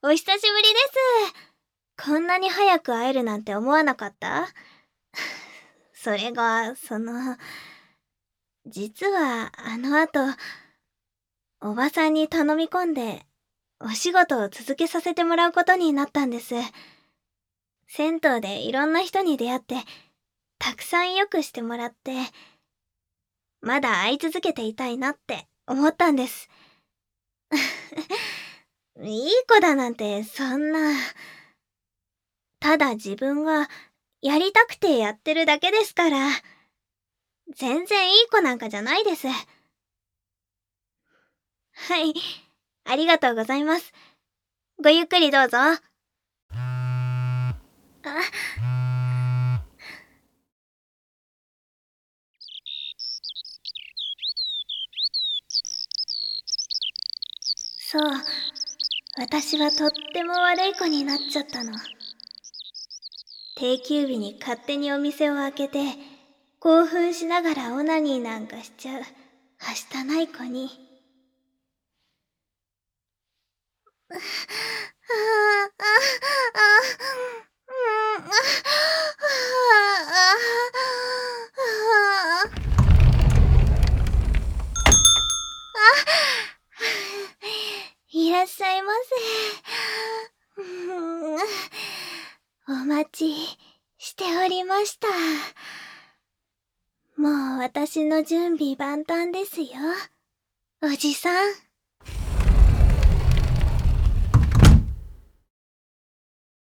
お久しぶりです。こんなに早く会えるなんて思わなかった？それが、実はあの後、おばさんに頼み込んで、お仕事を続けさせてもらうことになったんです。銭湯でいろんな人に出会って、たくさん良くしてもらって、まだ会い続けていたいなって思ったんです。いい子だなんてそんな。ただ自分がやりたくてやってるだけですから。全然いい子なんかじゃないです。はい、ありがとうございます。ごゆっくりどうぞ。そう、私はとっても悪い子になっちゃったの。定休日に勝手にお店を開けて、興奮しながらオナニーなんかしちゃう、はしたない子に。いらっしゃいませ。お待ちしておりました。もう私の準備万端ですよ。おじさん。